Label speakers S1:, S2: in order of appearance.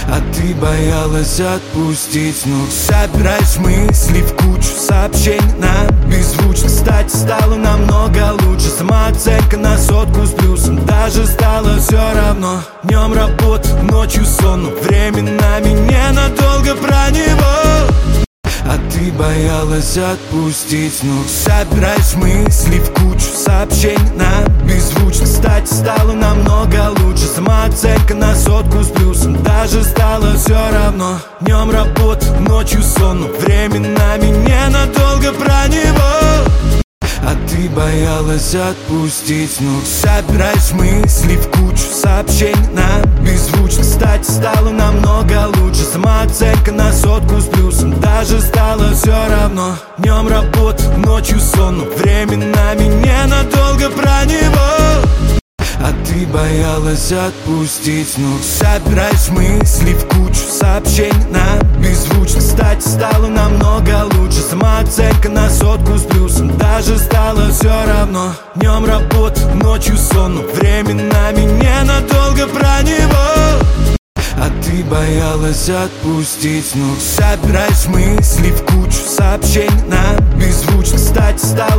S1: А ты боялась отпустить. Ну, собираешь мысли в кучу сообщений на беззвучно. Кстати, стало намного лучше. Самооценка на 100 с плюсом. Даже стало все равно. Днем работа, ночью сон, но временами ненадолго про него. А ты боялась отпустить. Ну, собираешь мысли в кучу сообщений на беззвучно. Кстати, стало намного лучше. Самооценка на 100 с плюсом. Даже стало все равно. Днем работа, ночью сон, но временами ненадолго про него. А ты боялась отпустить. Ну, собираешь мысли в кучу сообщений на беззвучно. Кстати, стало намного лучше. Самооценка на 100 с плюсом. Даже стало все равно. Днем работа, ночью сон, но временами ненадолго про него. А ты боялась отпустить. Ну, собираешь мысли в кучу сообщений на беззвучно. Кстати, стало намного лучше. Самооценка на 100 с плюсом. Даже стало все равно. Днем работа, ночью сон, но временами ненадолго про него. А ты боялась отпустить. Ну, собираешь мысли в кучу сообщений на беззвучно. Кстати, стало